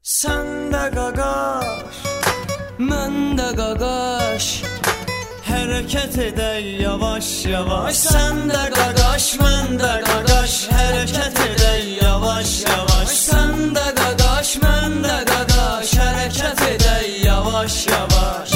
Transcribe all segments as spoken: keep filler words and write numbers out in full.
Sen de qaqaş, mən də qaqaş, hərəkət edək yavaş yavaş. Sen de qaqaş, mən də qaqaş, hərəkət edək yavaş yavaş. Sen de qaqaş, mən də qaqaş, hərəkət edək yavaş yavaş.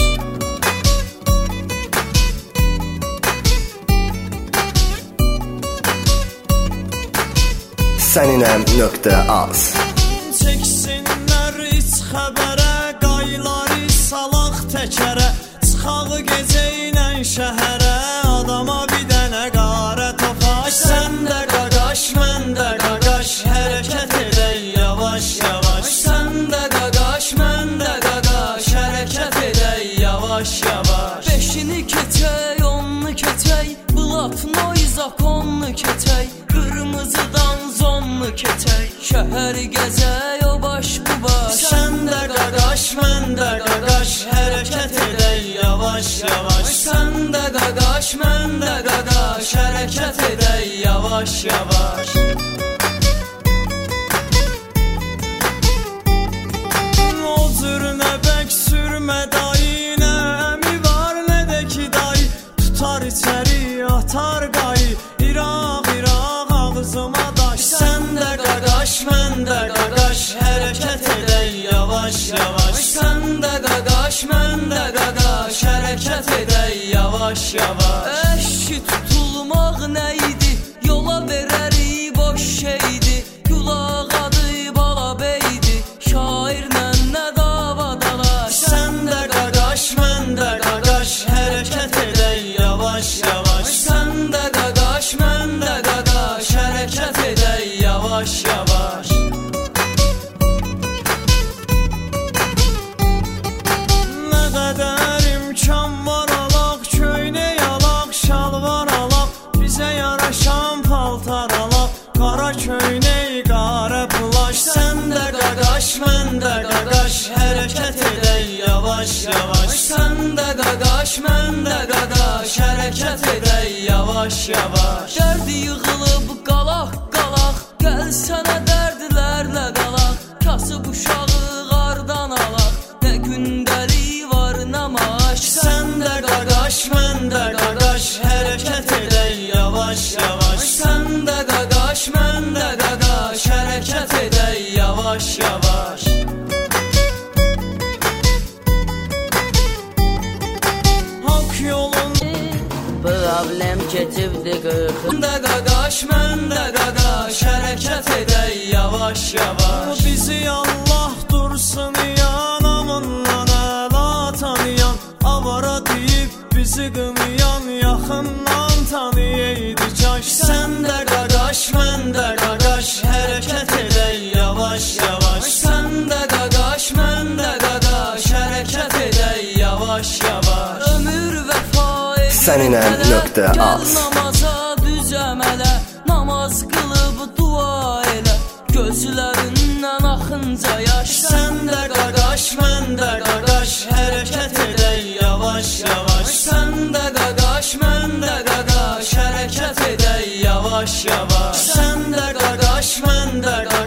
Səninəm nöqtə az. Çəksinlər iç xəbərə, qayları salaq təkərə. Çıxağı gecə ilə şəhərə, adama bir dənə qarə topaş. Sən də qaqaş, mən də qaqaş, hərəkət edək yavaş yavaş. Sən də qaqaş, mən də qaqaş, hərəkət edək yavaş yavaş. Beşini keçək, onunu keçək, Blatnoy zakonunu keçək, qırmızıdan zonlu keçək, şəhəri gəzək o baş bu baş. Sən də qaqaş, mən də qaqaş, hərəkət edək yavaş yavaş. Sən də qaqaş, mən də qaqaş, hərəkət edək yavaş yavaş. O cürünə bək sürmə dayı, nə əmi var nə də ki dayı, tutar içəri atar qayı, İraq İraq ağzıma daş. Sən də qaqaş, mən də qaqaş, hərəkət edək yavaş yavaş. Sən də qaqaş, mən də qaqaş, hərəkət edək yavaş yavaş. Əşki tutulmaq nə idi, yola verərik boş şeydi, qulaq adı bala beydi, şairlə nə dava dalaş. Sən də qaqaş, mən də qaqaş, hərəkət edək yavaş yavaş. Sən də qaqaş, mən də qaqaş, hərəkət edək yavaş yavaş. Nə qədər imkan var alaq, köynək alaq, şalvar alaq, bizə yaraşan paltar alaq, qara köynək, qara plaş. Sən də qaqaş, mən də qaqaş, hərəkət edək yavaş yavaş. Sən də qaqaş, mən də qaqaş, hərəkət edək yavaş yavaş. Dərd yığılıb qalaq qalaq, gəl sənə dərdlərlə qalaq, kasıb uşağı qardan alaq, nə gündəlik var nə maaş. Sən də qaqaş, mən də qaqaş, hərəkət edək yavaş yavaş. Sən də qaqaş, mən də qaqaş, hərəkət edək yavaş yavaş. Hak yolun problem keçibdi qırxın. Sən də qaqaş, mən də qaqaş, hərəkət edək yavaş yavaş. Bizi Allah dursun yanamından əla tanıyan, avara deyib bizi qınayan, yaxından tanıyaydı kaş. Sən də qaqaş, mən də qaqaş, hərəkət edək yavaş yavaş. Sən də qaqaş, mən də qaqaş, hərəkət edək yavaş yavaş. Ömür vəfa Səninəm nöqtə az. Gəl namaza düz əmələ, namaz qılıb dua elə, gözlərindən axınca yaş. Sən də qaqaş, mən də qaqaş, hərəkət edək yavaş yavaş. Sən də qaqaş, mən də qaqaş, hərəkət edək yavaş yavaş. Sən də qaqaş, mən də qaqaş,